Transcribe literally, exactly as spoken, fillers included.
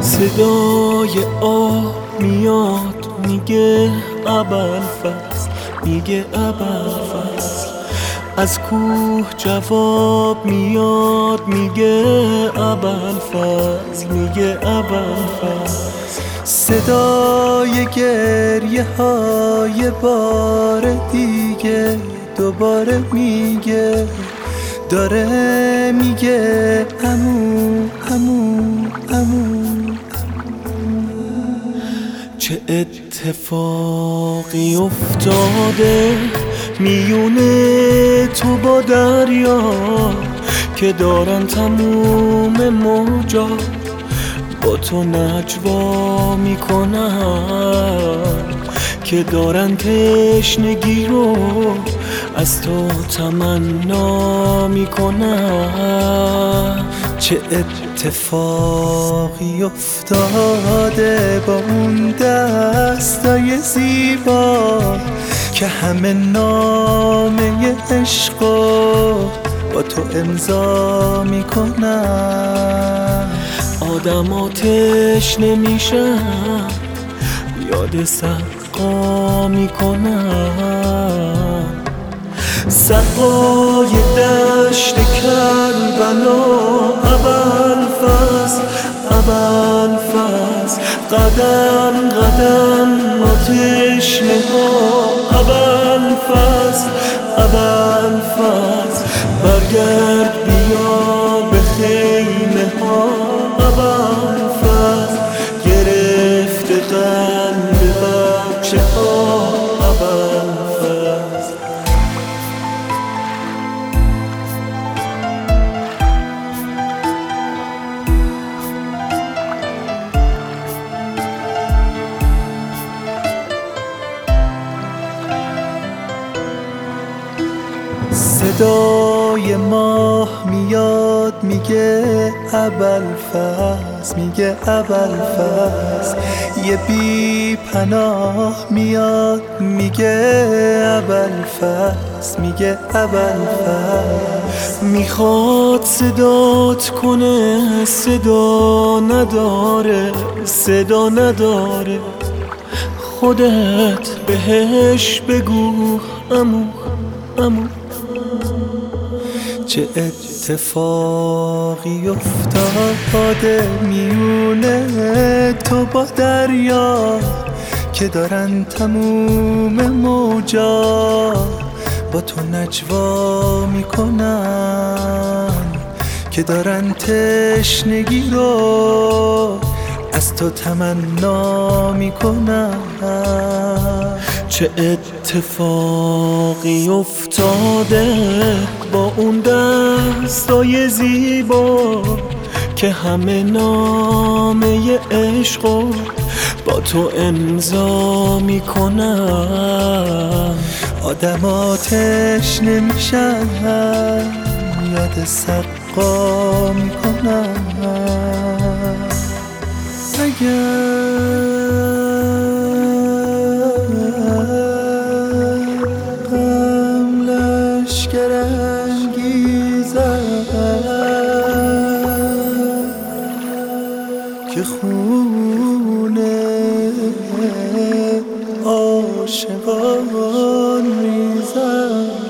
صدای آه میاد میگه ابوالفضل، میگه ابوالفضل. از کوه جواب میاد میگه ابوالفضل، میگه ابوالفضل. صدای گریه های بار دیگه دوباره میگه، داره میگه عمو عمو عمو. چه اتفاقی افتاده میونه تو با دریا، که دارن تموم موجا با تو نجوا میکنن، که دارن تشنگی رو از تو تمنا میکنن. چه اتفاقی افتاده با اون دستای زیبا که همه نامه عشقو با تو امضا میکنن. آدم آتش نمیشن، یاد سقا میکنن. سقای دشت کربلا ابوالفضل، ابوالفضل. قدم قدم آتش نها ابوالفضل، ابوالفضل. برگرد بیا به خیمه ها ابوالفضل، گرفته قلب بچه ها ابوالفضل. صدای ماه میاد میگه ابوالفضل، میگه ابوالفضل. یه بی پناه میاد میگه ابوالفضل، میگه ابوالفضل. میخواد صدات کنه صدا نداره، صدا نداره. خودت بهش بگو عمو عمو. چه اتفاقی افتاده میونه تو با دریا که دارن تموم موجا با تو نجوا میکنن، که دارن تشنگی رو از تو تمنا میکنن. چه اتفاقی افتاده با اون دستای زیبا که همه نامه عشقو با تو امضا میکنن. آدم آتش نمیشن، یاد سقا میکنن. غم لشکر انگیزد که خون عاشقان ریزد.